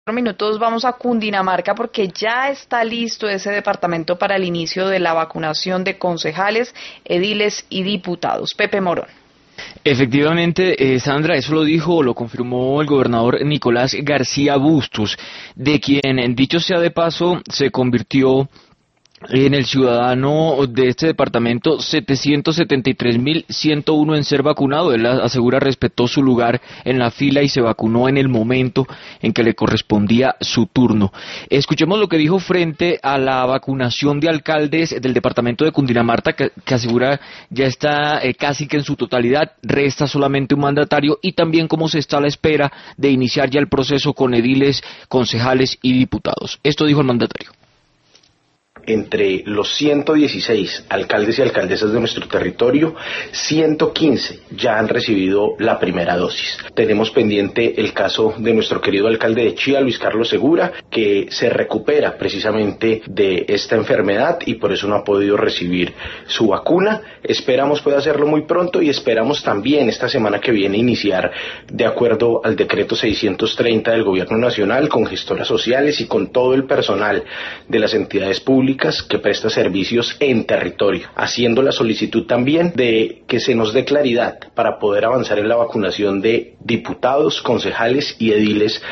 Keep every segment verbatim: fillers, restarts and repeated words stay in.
Minutos vamos a Cundinamarca porque ya está listo ese departamento para el inicio de la vacunación de concejales, ediles y diputados. Pepe Morón. Efectivamente, eh, Sandra, eso lo dijo, lo confirmó el gobernador Nicolás García Bustos, de quien, dicho sea de paso, se convirtió en el ciudadano de este departamento setecientos setenta y tres mil ciento uno en ser vacunado. Él asegura respetó su lugar en la fila y se vacunó en el momento en que le correspondía su turno. Escuchemos lo que dijo frente a la vacunación de alcaldes del departamento de Cundinamarca, que, que asegura ya está eh, casi que en su totalidad, resta solamente un mandatario, y también cómo se está a la espera de iniciar ya el proceso con ediles, concejales y diputados. Esto dijo el mandatario. Entre los ciento dieciséis alcaldes y alcaldesas de nuestro territorio, ciento quince ya han recibido la primera dosis. Tenemos pendiente el caso de nuestro querido alcalde de Chía, Luis Carlos Segura, que se recupera precisamente de esta enfermedad y por eso no ha podido recibir su vacuna. Esperamos pueda hacerlo muy pronto y esperamos también esta semana que viene iniciar, de acuerdo al decreto seiscientos treinta del Gobierno Nacional, con gestoras sociales y con todo el personal de las entidades públicas que presta servicios en territorio, haciendo la solicitud también de que se nos dé claridad para poder avanzar en la vacunación de diputados, concejales y ediles.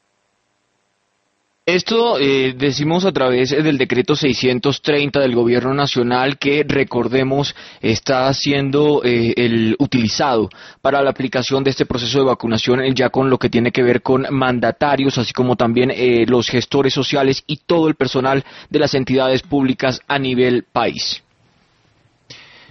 Esto eh, decimos a través del decreto seiscientos treinta del Gobierno Nacional, que, recordemos, está siendo eh, el utilizado para la aplicación de este proceso de vacunación, ya con lo que tiene que ver con mandatarios, así como también eh, los gestores sociales y todo el personal de las entidades públicas a nivel país.